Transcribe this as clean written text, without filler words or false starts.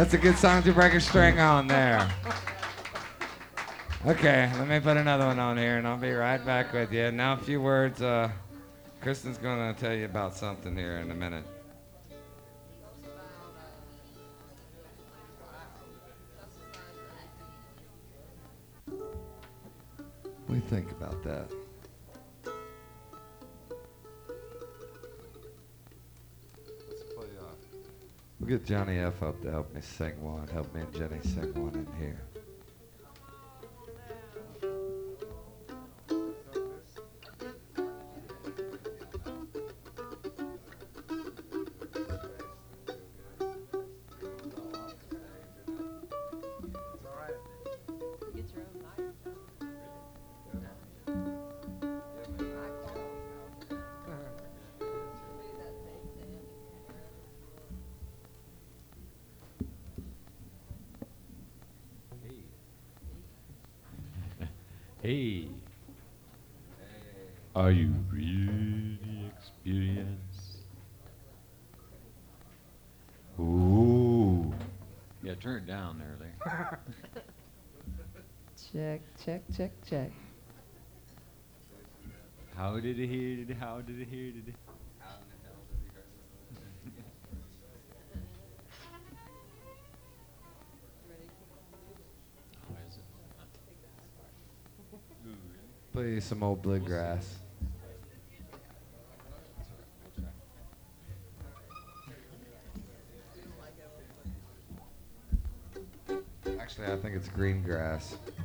That's a good song to break a string on there. Okay, let me put another one on here, and I'll be right back with you. Now, a few words. Kristen's going to tell you about something here in a minute. What do you think about that? Let's play off. We'll get Johnny F up to help me sing one. Help me and Jenny sing one in here. Hey, are you really experienced? Ooh. Yeah, turn it down there, Larry. Check, check, check, check. How did it hear? How did it hear? Did it? Oh, is it? Ooh, really? Play some old bluegrass. Actually, I think it's green grass.